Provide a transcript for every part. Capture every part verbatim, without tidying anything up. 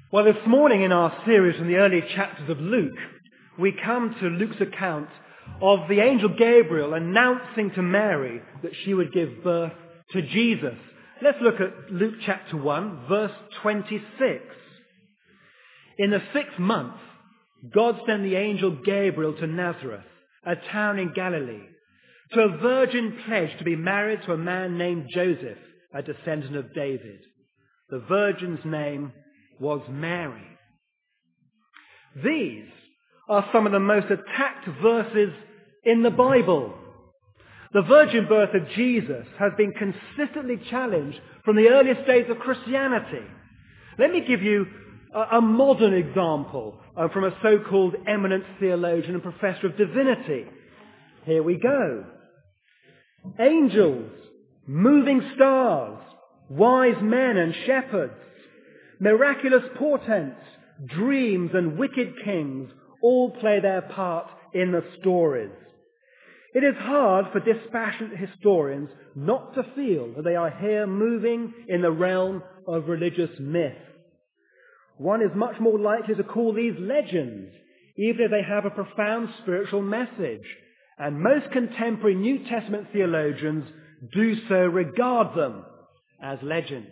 Well, this morning in our series from the early chapters of Luke, we come to Luke's account of the angel Gabriel announcing to Mary that she would give birth to Jesus. Let's look at Luke chapter one, verse twenty-six. In the sixth month, God sent the angel Gabriel to Nazareth, a town in Galilee, to a virgin pledged to be married to a man named Joseph, a descendant of David. The virgin's name was Mary. These are some of the most attacked verses in the Bible. The virgin birth of Jesus has been consistently challenged from the earliest days of Christianity. Let me give you a, a modern example uh, from a so-called eminent theologian and professor of divinity. Here we go. Angels, moving stars, wise men and shepherds, miraculous portents, dreams and wicked kings all play their part in the stories. It is hard for dispassionate historians not to feel that they are here moving in the realm of religious myth. One is much more likely to call these legends, even if they have a profound spiritual message. And most contemporary New Testament theologians do so regard them as legends.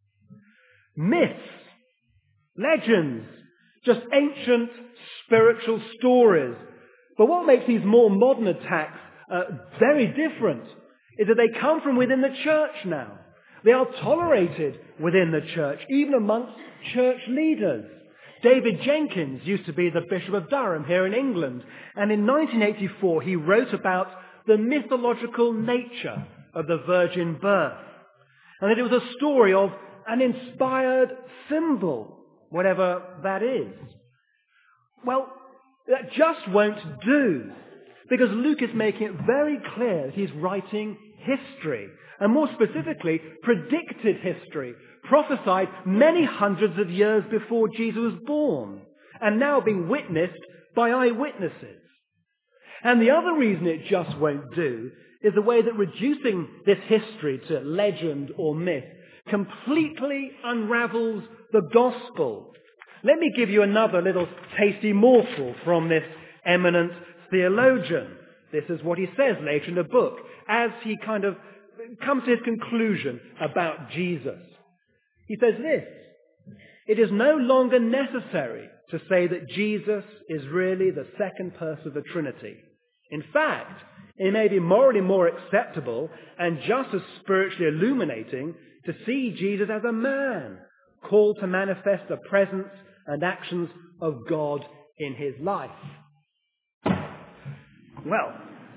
Myths, legends, just ancient spiritual stories. But what makes these more modern attacks uh, very different is that they come from within the church now. They are tolerated within the church, even amongst church leaders. David Jenkins used to be the Bishop of Durham here in England, and in nineteen eighty-four he wrote about the mythological nature of the virgin birth, and that it was a story of an inspired symbol, whatever that is. Well, that just won't do, because Luke is making it very clear that he's writing history, and more specifically, predicted history, prophesied many hundreds of years before Jesus was born, and now being witnessed by eyewitnesses. And the other reason it just won't do is the way that reducing this history to legend or myth completely unravels the gospel. Let me give you another little tasty morsel from this eminent theologian. This is what he says later in the book, as he kind of comes to his conclusion about Jesus. He says this: it is no longer necessary to say that Jesus is really the second person of the Trinity. In fact, it may be morally more acceptable and just as spiritually illuminating to see Jesus as a man, called to manifest the presence and actions of God in his life. Well,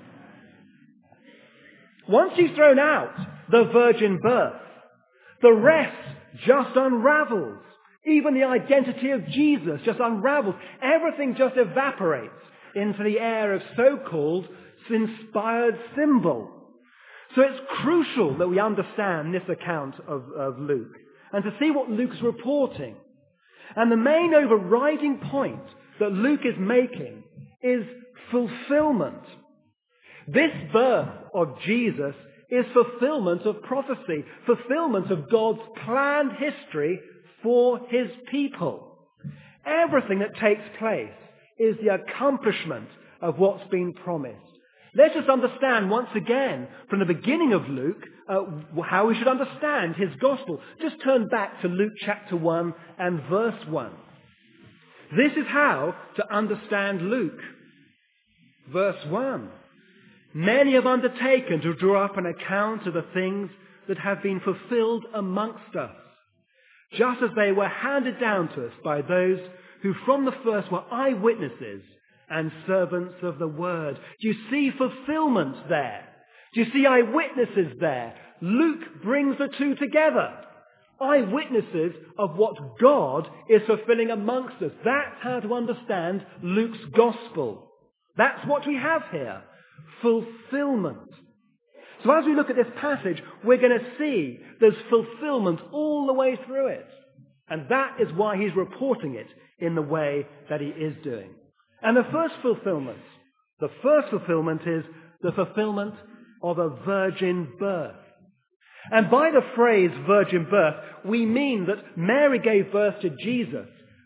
once you've thrown out the virgin birth, the rest just unravels. Even the identity of Jesus just unravels. Everything just evaporates into the air of so-called inspired symbol. So it's crucial that we understand this account of, of Luke and to see what Luke's reporting. And the main overriding point that Luke is making is fulfillment. This birth of Jesus is fulfillment of prophecy, fulfillment of God's planned history for his people. Everything that takes place is the accomplishment of what's been promised. Let's just understand once again from the beginning of Luke uh, how we should understand his gospel. Just turn back to Luke chapter one and verse one. This is how to understand Luke. Verse one. Many have undertaken to draw up an account of the things that have been fulfilled amongst us, just as they were handed down to us by those who from the first were eyewitnesses and servants of the word. Do you see fulfillment there? Do you see eyewitnesses there? Luke brings the two together. Eyewitnesses of what God is fulfilling amongst us. That's how to understand Luke's gospel. That's what we have here. Fulfillment. So as we look at this passage, we're going to see there's fulfillment all the way through it. And that is why he's reporting it in the way that he is doing. And the first fulfillment, the first fulfillment is the fulfillment of a virgin birth. And by the phrase virgin birth, we mean that Mary gave birth to Jesus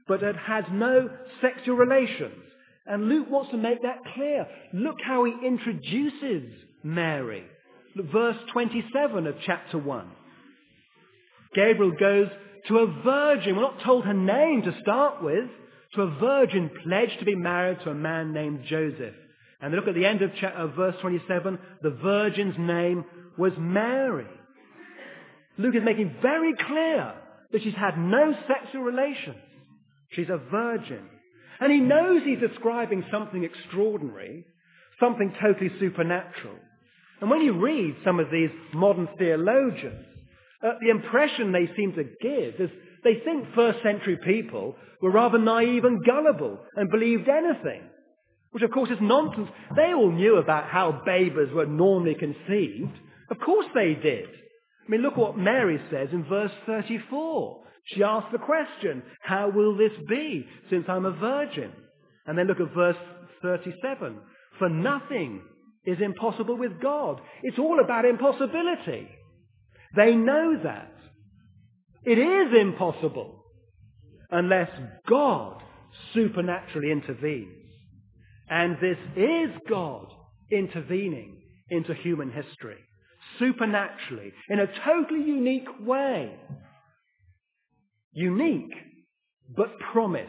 but had had no sexual relations. And Luke wants to make that clear. Look how he introduces Mary. Look, verse twenty-seven of chapter one. Gabriel goes to a virgin. We're not told her name to start with. To a virgin pledged to be married to a man named Joseph. And look at the end of, chapter, of verse twenty-seven. The virgin's name was Mary. Luke is making very clear that she's had no sexual relations. She's a virgin. And he knows he's describing something extraordinary, something totally supernatural. And when you read some of these modern theologians, uh, the impression they seem to give is they think first century people were rather naive and gullible and believed anything, which of course is nonsense. They all knew about how babies were normally conceived. Of course they did. I mean, look what Mary says in verse thirty-four. She asks the question, how will this be since I'm a virgin? And then look at verse thirty-seven. For nothing is impossible with God. It's all about impossibility. They know that. It is impossible unless God supernaturally intervenes. And this is God intervening into human history, supernaturally, in a totally unique way. Unique, but promised.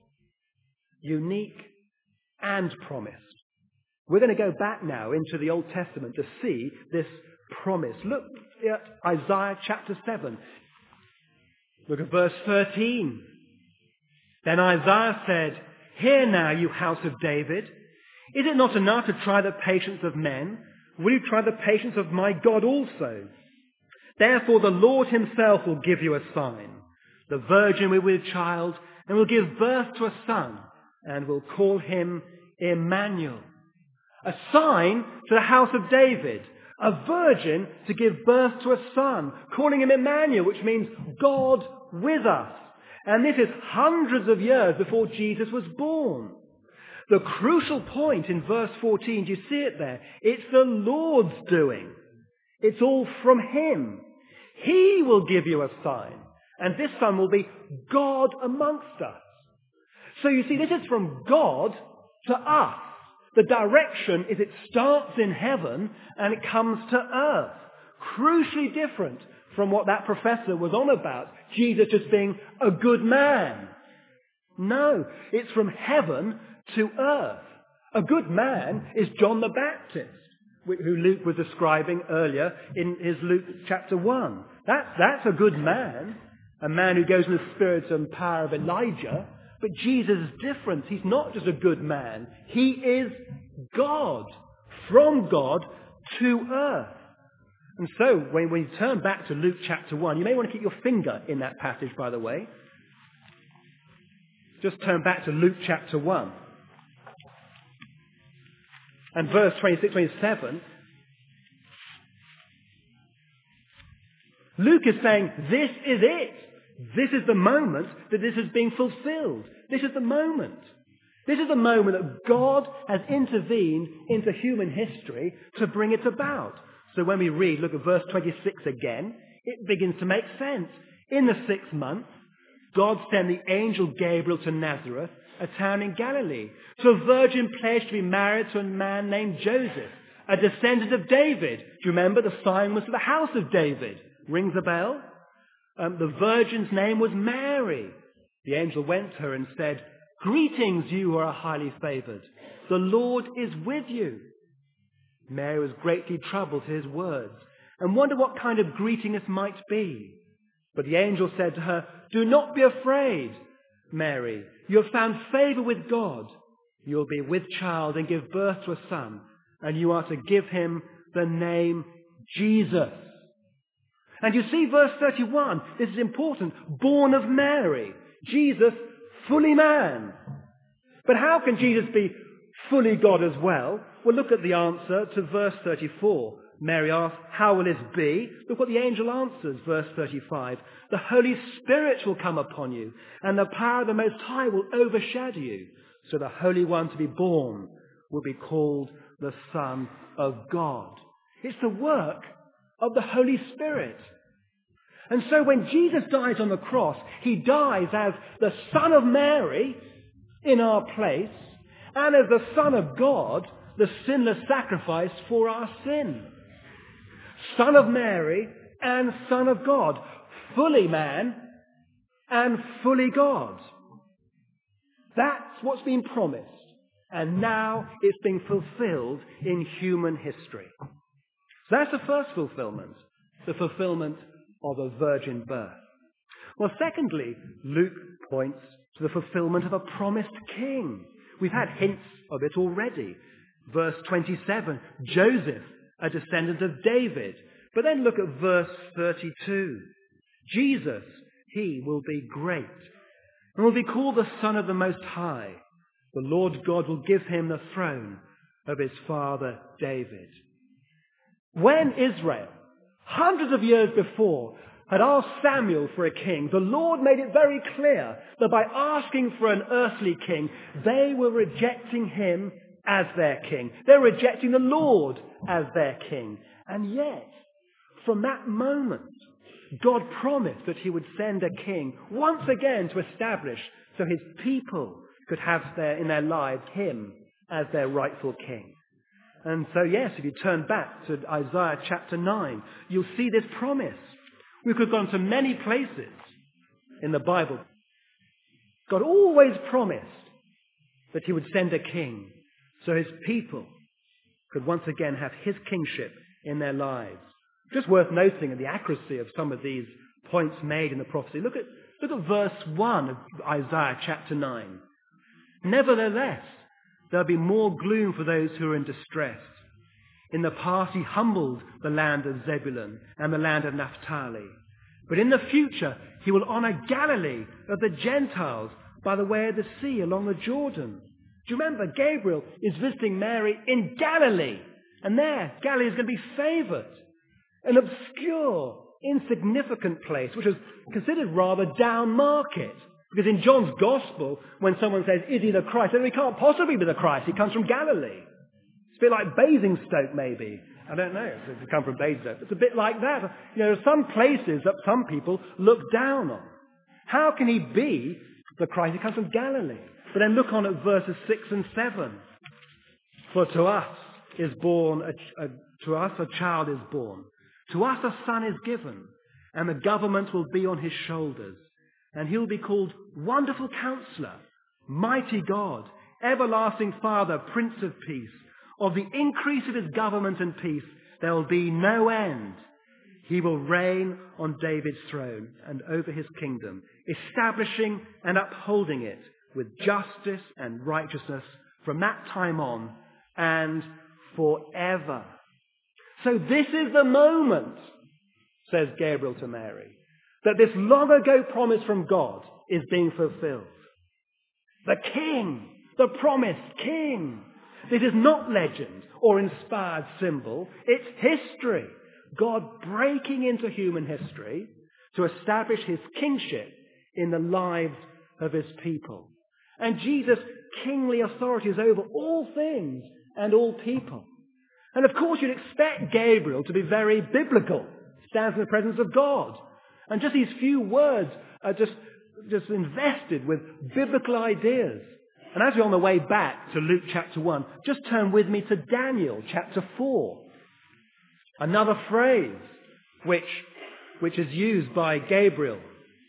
Unique and promised. We're going to go back now into the Old Testament to see this promise. Look at Isaiah chapter seven. Look at verse thirteen. Then Isaiah said, "Hear now, you house of David. Is it not enough to try the patience of men? Will you try the patience of my God also? Therefore the Lord himself will give you a sign. The virgin will be with child and will give birth to a son and will call him Emmanuel." A sign to the house of David. A virgin to give birth to a son, calling him Emmanuel, which means God with us. And this is hundreds of years before Jesus was born. The crucial point in verse fourteen, do you see it there? It's the Lord's doing. It's all from him. He will give you a sign. And this son will be God amongst us. So you see, this is from God to us. The direction is it starts in heaven and it comes to earth. Crucially different from what that professor was on about, Jesus just being a good man. No, it's from heaven to earth. A good man is John the Baptist, who Luke was describing earlier in his Luke chapter one. That's, that's a good man, a man who goes in the spirit and power of Elijah. But Jesus is different. He's not just a good man. He is God, from God to earth. And so, when we turn back to Luke chapter one, you may want to keep your finger in that passage, by the way. Just turn back to Luke chapter one. And verse twenty-six, twenty-seven. Luke is saying, this is it. This is the moment that this is being fulfilled. This is the moment. This is the moment that God has intervened into human history to bring it about. So when we read, look at verse twenty-six again, it begins to make sense. In the sixth month, God sent the angel Gabriel to Nazareth, a town in Galilee, to a virgin pledged to be married to a man named Joseph, a descendant of David. Do you remember the sign was to the house of David? Rings a bell? Um, the virgin's name was Mary. The angel went to her and said, "Greetings, you who are highly favored. The Lord is with you." Mary was greatly troubled at his words and wondered what kind of greeting this might be. But the angel said to her, "Do not be afraid, Mary. You have found favor with God. You will be with child and give birth to a son, and you are to give him the name Jesus." And you see verse thirty-one, this is important, born of Mary, Jesus, fully man. But how can Jesus be fully God as well? Well, look at the answer to verse thirty-four. Mary asks, "How will this be?" Look what the angel answers, verse thirty-five. "The Holy Spirit will come upon you, and the power of the Most High will overshadow you. So the Holy One to be born will be called the Son of God." It's the work of the Holy Spirit. And so when Jesus dies on the cross, he dies as the Son of Mary in our place, and as the Son of God, the sinless sacrifice for our sin. Son of Mary and Son of God, fully man and fully God. That's what's been promised, and now it's being fulfilled in human history. So that's the first fulfillment, the fulfillment of a virgin birth. Well, secondly, Luke points to the fulfillment of a promised king. We've had hints of it already. Verse twenty-seven, Joseph, a descendant of David. But then look at verse thirty-two. Jesus, he will be great and will be called the Son of the Most High. The Lord God will give him the throne of his father David. When Israel, hundreds of years before, had asked Samuel for a king, the Lord made it very clear that by asking for an earthly king, they were rejecting him as their king. They were rejecting the Lord as their king. And yet, from that moment, God promised that he would send a king once again to establish so his people could have their, in their lives him as their rightful king. And so, yes, if you turn back to Isaiah chapter nine, you'll see this promise. We could have gone to many places in the Bible. God always promised that he would send a king so his people could once again have his kingship in their lives. Just worth noting in the accuracy of some of these points made in the prophecy. Look at, look at verse one of Isaiah chapter nine. Nevertheless, there'll be more gloom for those who are in distress. In the past he humbled the land of Zebulun and the land of Naphtali. But in the future he will honor Galilee of the Gentiles by the way of the sea along the Jordan. Do you remember Gabriel is visiting Mary in Galilee? And there, Galilee is going to be favored. An obscure, insignificant place, which was considered rather down market. Because in John's Gospel, when someone says, is he the Christ? Then he can't possibly be the Christ. He comes from Galilee. It's a bit like Basingstoke, maybe. I don't know if it's come from Basingstoke. It's a bit like that. You know, there are some places that some people look down on. How can he be the Christ? He comes from Galilee. But then look on at verses six and seven. For to us is born, a, a, to us a child is born. To us a son is given, and the government will be on his shoulders. And he'll be called Wonderful Counselor, Mighty God, Everlasting Father, Prince of Peace. Of the increase of his government and peace there will be no end. He will reign on David's throne and over his kingdom, establishing and upholding it with justice and righteousness from that time on and forever. So this is the moment, says Gabriel to Mary, that this long ago promise from God is being fulfilled. The king, the promised king. This is not legend or inspired symbol. It's history. God breaking into human history to establish his kingship in the lives of his people. And Jesus' kingly authority is over all things and all people. And of course you'd expect Gabriel to be very biblical. He stands in the presence of God. And just these few words are just, just invested with biblical ideas. And as we're on the way back to Luke chapter one, just turn with me to Daniel chapter four. Another phrase which, which is used by Gabriel.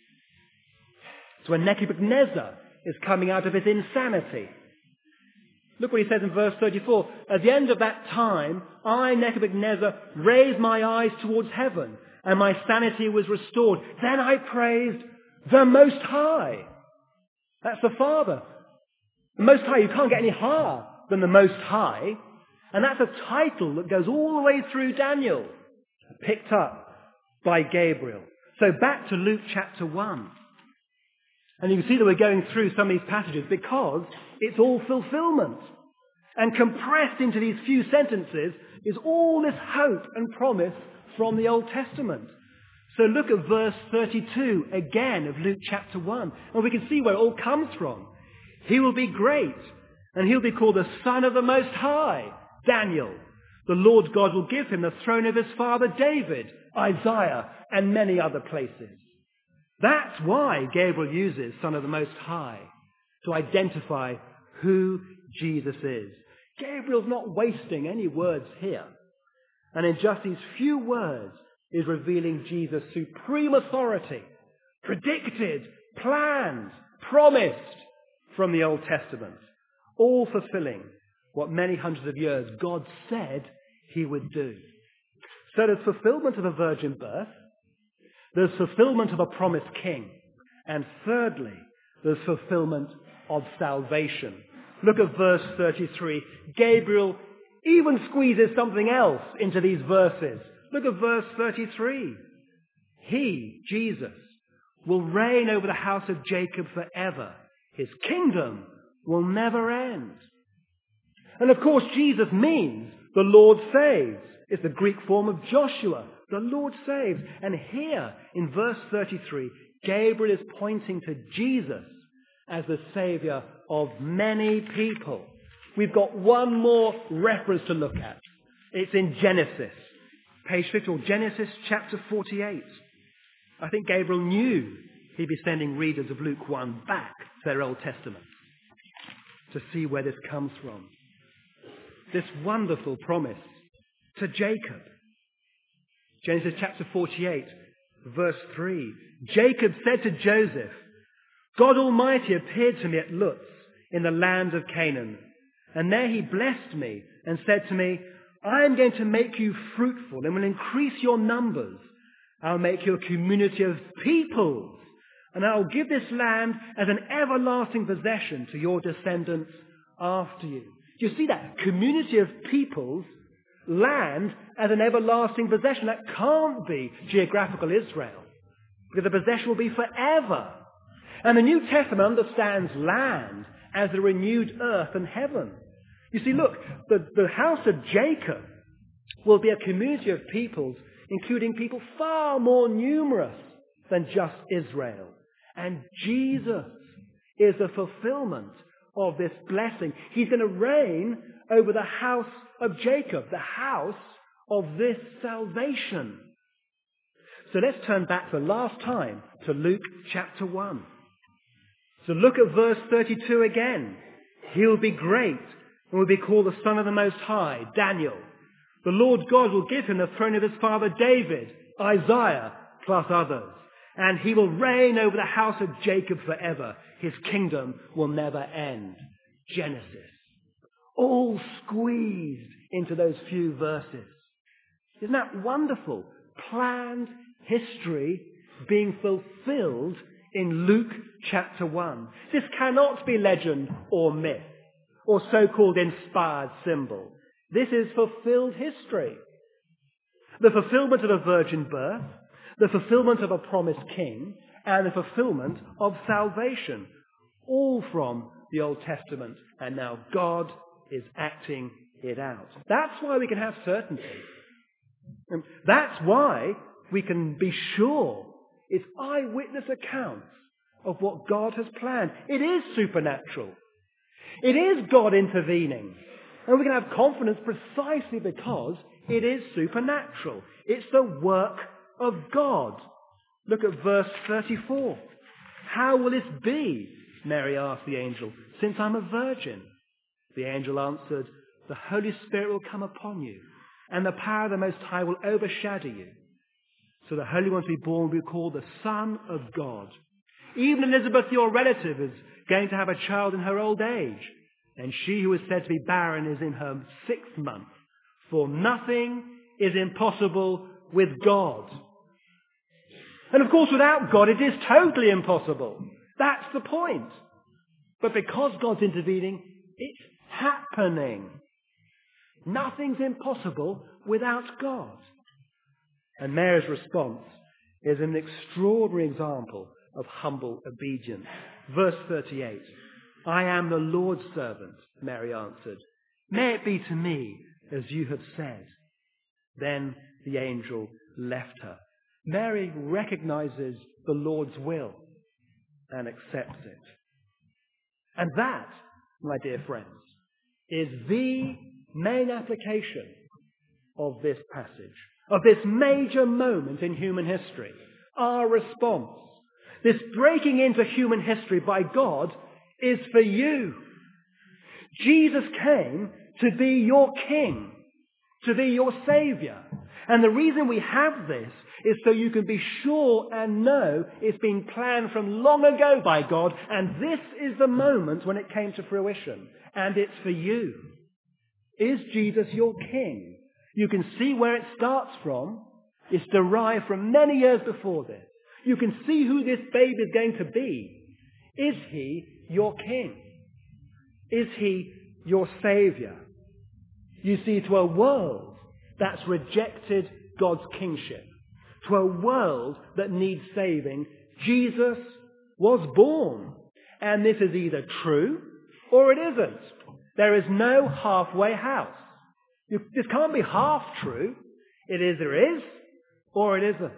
It's when Nebuchadnezzar is coming out of his insanity. Look what he says in verse thirty-four. At the end of that time, I, Nebuchadnezzar, raised my eyes towards heaven, and my sanity was restored. Then I praised the Most High. That's the Father. The Most High, you can't get any higher than the Most High. And that's a title that goes all the way through Daniel, picked up by Gabriel. So back to Luke chapter one. And you can see that we're going through some of these passages because it's all fulfillment. And compressed into these few sentences is all this hope and promise from the Old Testament. So look at verse thirty-two again of Luke chapter one. And we can see where it all comes from. He will be great, and he'll be called the Son of the Most High, Daniel. The Lord God will give him the throne of his father David, Isaiah, and many other places. That's why Gabriel uses Son of the Most High to identify who Jesus is. Gabriel's not wasting any words here. And in just these few words is revealing Jesus' supreme authority, predicted, planned, promised from the Old Testament, all fulfilling what many hundreds of years God said he would do. So there's fulfillment of a virgin birth, there's fulfillment of a promised king, and thirdly, there's fulfillment of salvation. Look at verse thirty-three. Gabriel even squeezes something else into these verses. Look at verse thirty-three. He, Jesus, will reign over the house of Jacob forever. His kingdom will never end. And of course, Jesus means the Lord saves. It's the Greek form of Joshua. The Lord saves. And here in verse thirty-three, Gabriel is pointing to Jesus as the Saviour of many people. We've got one more reference to look at. It's in Genesis. Page fifty, or Genesis chapter forty-eight. I think Gabriel knew he'd be sending readers of Luke one back to their Old Testament to see where this comes from. This wonderful promise to Jacob. Genesis chapter forty-eight, verse three. Jacob said to Joseph, God Almighty appeared to me at Luz in the land of Canaan, and there he blessed me and said to me, I am going to make you fruitful and will increase your numbers. I'll make you a community of peoples, and I'll give this land as an everlasting possession to your descendants after you. Do you see that? Community of peoples, land as an everlasting possession. That can't be geographical Israel, because the possession will be forever. And the New Testament understands land as the renewed earth and heaven. You see, look, the, the house of Jacob will be a community of peoples, including people far more numerous than just Israel. And Jesus is the fulfillment of this blessing. He's going to reign over the house of Jacob, the house of this salvation. So let's turn back for the last time to Luke chapter one. So look at verse thirty-two again. He'll be great and will be called the Son of the Most High, Daniel. The Lord God will give him the throne of his father David, Isaiah, plus others. And he will reign over the house of Jacob forever. His kingdom will never end. Genesis. All squeezed into those few verses. Isn't that wonderful? Planned history being fulfilled in Luke chapter one. This cannot be legend or myth or so-called inspired symbol. This is fulfilled history. The fulfillment of a virgin birth, the fulfillment of a promised king, and the fulfillment of salvation, all from the Old Testament, and now God is acting it out. That's why we can have certainty. And that's why we can be sure it's eyewitness accounts of what God has planned. It is supernatural. It is God intervening. And we can have confidence precisely because it is supernatural. It's the work of God. Look at verse thirty-four. How will this be? Mary asked the angel, since I'm a virgin. The angel answered, the Holy Spirit will come upon you, and the power of the Most High will overshadow you. So the Holy One to be born will be called the Son of God. Even Elizabeth, your relative, is going to have a child in her old age, and she who is said to be barren is in her sixth month. For nothing is impossible with God. And of course, without God, it is totally impossible. That's the point. But because God's intervening, it's happening. Nothing's impossible without God. And Mary's response is an extraordinary example of humble obedience. Verse thirty-eight. I am the Lord's servant, Mary answered. May it be to me as you have said. Then the angel left her. Mary recognizes the Lord's will and accepts it. And that, my dear friends, is the main application of this passage. of this major moment in human history, our response, this breaking into human history by God, is for you. Jesus came to be your King, to be your Saviour. And the reason we have this is so you can be sure and know it's been planned from long ago by God, and this is the moment when it came to fruition. And it's for you. Is Jesus your King? You can see where it starts from. It's derived from many years before this. You can see who this babe is going to be. Is he your King? Is he your Saviour? You see, to a world that's rejected God's kingship, to a world that needs saving, Jesus was born. And this is either true or it isn't. There is no halfway house. You, this can't be half true. It either is or it isn't.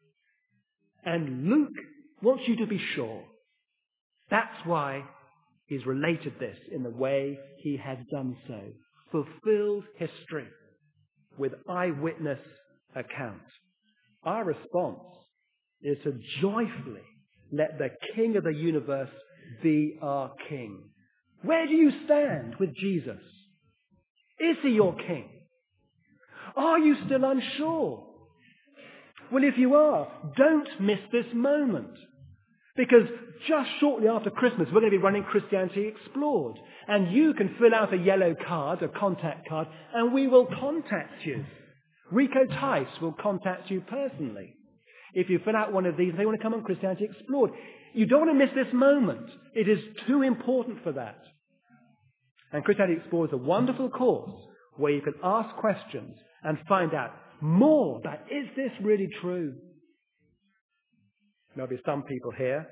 And Luke wants you to be sure. That's why he's related this in the way he has done so. Fulfilled history with eyewitness account. Our response is to joyfully let the King of the universe be our King. Where do you stand with Jesus? Is he your King? Are you still unsure? Well, if you are, don't miss this moment. Because just shortly after Christmas, we're going to be running Christianity Explored. And you can fill out a yellow card, a contact card, and we will contact you. Rico Tice will contact you personally. If you fill out one of these and they want to come on Christianity Explored. You don't want to miss this moment. It is too important for that. And Christianity Explored is a wonderful course where you can ask questions and find out more about, is this really true? There'll be some people here,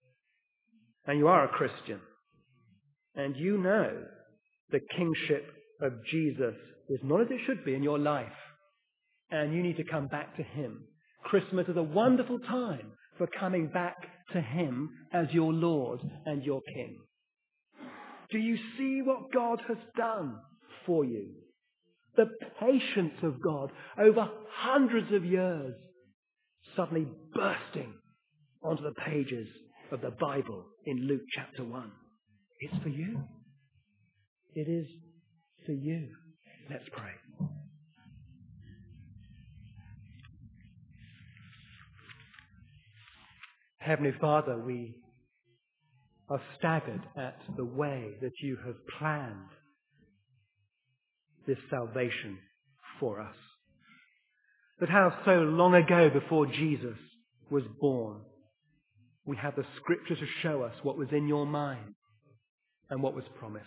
and you are a Christian, and you know the kingship of Jesus is not as it should be in your life, and you need to come back to him. Christmas is a wonderful time for coming back to him as your Lord and your King. Do you see what God has done for you? The patience of God over hundreds of years suddenly bursting onto the pages of the Bible in Luke chapter one. It's for you. It is for you. Let's pray. Heavenly Father, we are staggered at the way that you have planned this salvation for us. But how so long ago before Jesus was born, we have the scripture to show us what was in your mind and what was promised.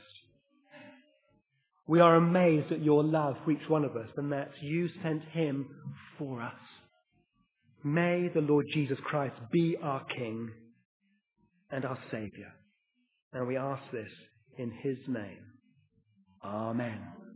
We are amazed at your love for each one of us and that you sent him for us. May the Lord Jesus Christ be our King and our Saviour. And we ask this in his name. Amen.